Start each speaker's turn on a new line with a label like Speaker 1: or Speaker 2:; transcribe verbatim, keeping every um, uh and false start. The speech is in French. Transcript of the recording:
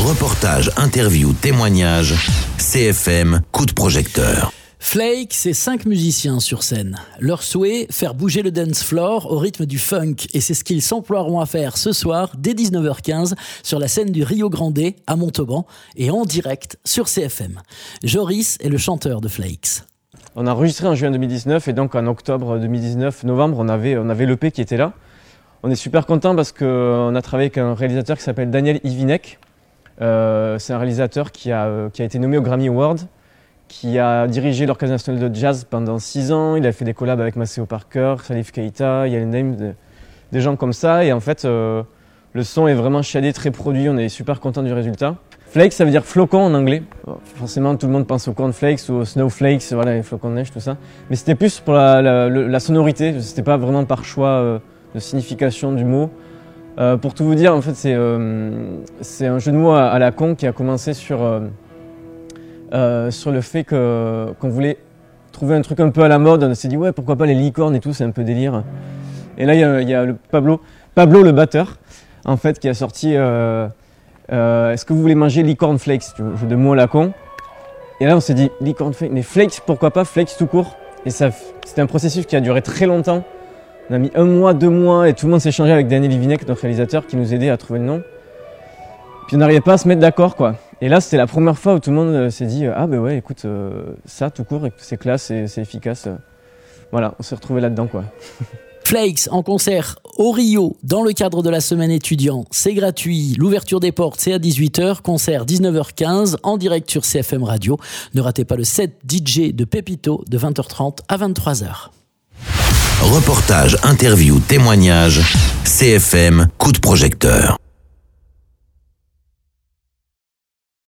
Speaker 1: Reportage, interview, témoignage, C F M, coup de projecteur.
Speaker 2: Flake, c'est cinq musiciens sur scène. Leur souhait, faire bouger le dance floor au rythme du funk. Et c'est ce qu'ils s'emploieront à faire ce soir, dès dix-neuf heures quinze, sur la scène du Rio Grande, à Montauban, et en direct sur C F M. Joris est le chanteur de Flakes.
Speaker 3: On a enregistré en juin deux mille dix-neuf, et donc en octobre deux mille dix-neuf, novembre, on avait, on avait l'E P qui était là. On est super content parce qu'on a travaillé avec un réalisateur qui s'appelle Daniel Ivinek. Euh, c'est un réalisateur qui a, qui a été nommé au Grammy Award, qui a dirigé l'Orchestre national de jazz pendant six ans. Il a fait des collabs avec Maceo Parker, Salif Keita, Yael Naim, de, des gens comme ça. Et en fait, euh, le son est vraiment chiadé, très produit. On est super content du résultat. Flakes, ça veut dire flocon en anglais. Forcément, tout le monde pense aux cornflakes ou aux snowflakes, voilà, les flocons de neige, tout ça. Mais c'était plus pour la, la, la sonorité. C'était pas vraiment par choix euh, de signification du mot. Euh, pour tout vous dire, en fait, c'est euh, c'est un jeu de mots à, à la con qui a commencé sur, euh, euh, sur le fait que, qu'on voulait trouver un truc un peu à la mode. On s'est dit, ouais, pourquoi pas les licornes et tout, c'est un peu délire. Et là, il y a, il y a le Pablo, Pablo le batteur, en fait, qui a sorti euh, euh, est-ce que vous voulez manger licorne flakes, jeu de mots à la con. Et là, on s'est dit, licorne flakes, mais flakes, pourquoi pas flakes tout court. Et ça, c'était un processus qui a duré très longtemps. On a mis un mois, deux mois, et tout le monde s'est échangé avec Daniel Ivinek, notre réalisateur, qui nous aidait à trouver le nom. Puis on n'arrivait pas à se mettre d'accord, quoi. Et là, c'était la première fois où tout le monde s'est dit « Ah ben ouais, écoute, euh, ça, tout court, c'est classe, et c'est efficace. » Voilà, on s'est retrouvés là-dedans, quoi.
Speaker 2: Flakes en concert au Rio, dans le cadre de la semaine étudiant. C'est gratuit. L'ouverture des portes, c'est à dix-huit heures. Concert dix-neuf heures quinze, en direct sur C F M Radio. Ne ratez pas le set D J de Pépito de vingt heures trente à vingt-trois heures.
Speaker 1: Reportage, interview, témoignage, C F M, coup de projecteur.